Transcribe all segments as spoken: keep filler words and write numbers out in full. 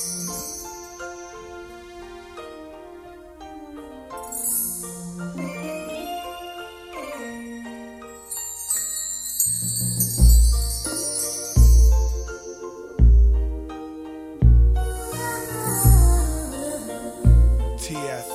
T F.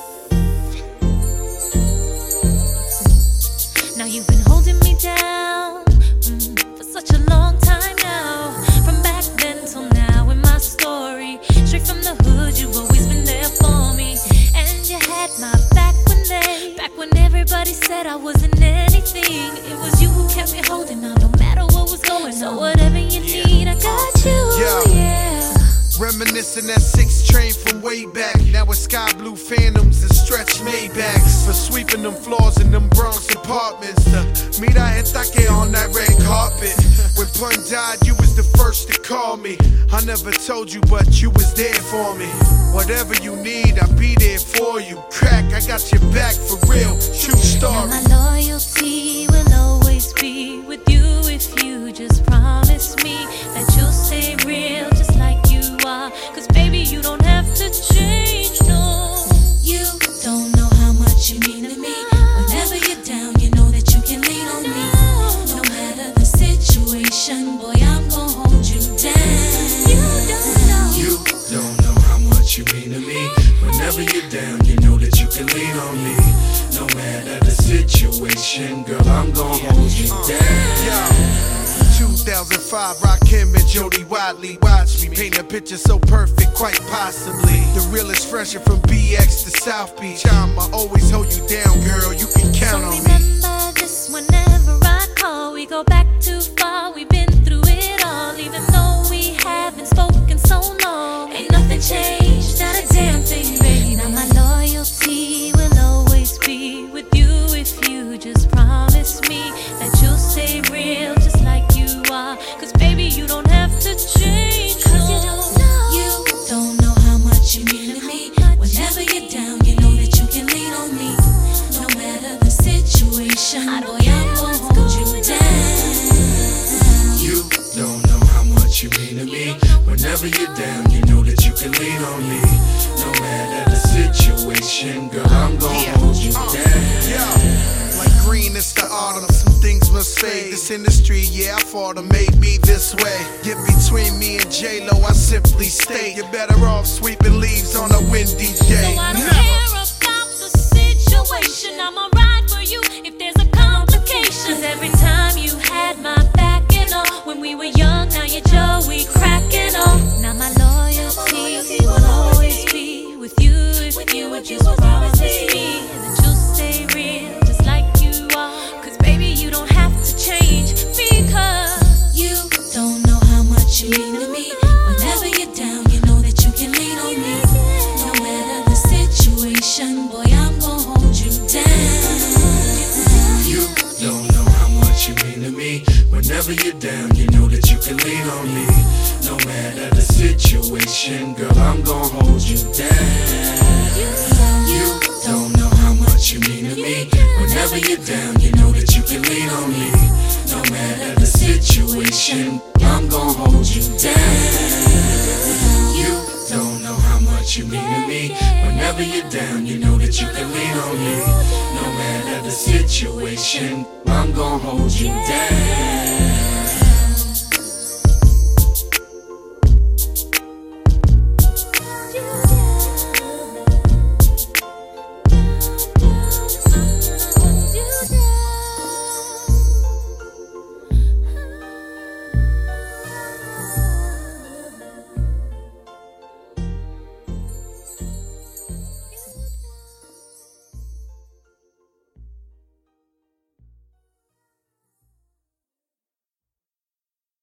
Now you've been holding me down mm, for such a long time now. From back then till now in my story, straight from the hood, you've always been there for me. And you had my back when they, back when everybody said I wasn't anything. It was you who kept me holding on, no matter what was going on. So whatever you need, I got you. Yeah. Yeah. Reminiscing that six train from way back. Now it's sky blue phantoms and stretch Maybachs. For sweeping them floors in them Bronx apartments. To meet I Take on that red carpet. When Pun died, you was the first to call me. I never told you, but you was there for me. Whatever you need, I'll be there for you. Crack, I got your back for real. True story. Now my loyalty will always be with you if you just promise me that you'll stay real just like you are. Cause baby, you don't have to change, no. You don't know how much you mean to me. Whenever you're down, you know that you can lean on me. No matter the situation, boy, I'm gonna hold you down. You don't know. You don't know how much you mean to me. Whenever you're down, you know that you can lean on me. No matter the situation, girl, I'm gonna hold you down. two thousand five, Rakim and Jody Wadley. Watch me paint a picture so perfect, quite possibly. The realest fresher from B X to South Beach. I'ma always hold you down, girl, you can count on So me. remember this whenever I call. We go back too far, we've been through it all. Even though we haven't spoken so long, ain't nothing changed, not a damn thing, baby. Now my loyalty will always be with you if you just promise me that you'll stay real just like you are. Cause baby, you don't have to change, cause you don't know. You don't know how much you mean to me. Whenever you're down, you know that you can lean on me. No matter the situation, boy, I'm gonna hold you down. You don't know how much you mean to me. Whenever you're down, you know that you can lean on me. No matter the situation, girl, I'm gonna hold you down. Like green, it's the autumn. Some things must fade. This industry, yeah, I fought them, made me this way. Get between me and J-Lo, I simply state you're better off sweeping leaves on a windy day. So I don't care about the situation. I'ma ride for you if there's a complication. Cause every time you had my back and all, when we were young, now you're Joey cracking on. Now my loyalty will always be with you if you would just promise me that you'll stay real just like you are. Cause baby, you don't have to change because you don't know how much you mean to me. Whenever you're down, you know that you can lean on me. No matter the situation, boy, I'm gonna hold you down. You don't know how much you mean to me. Whenever you're down, you know that you can lean on me. No matter the situation, girl, I'm gonna hold you down. You don't know how much you mean to me. Whenever you're down, you know that you can lean on me. No matter the situation, I'm gonna hold you down. You don't know how much you mean to me. Whenever you're down, you know that you can lean on me. No matter the situation, I'm gonna hold you down.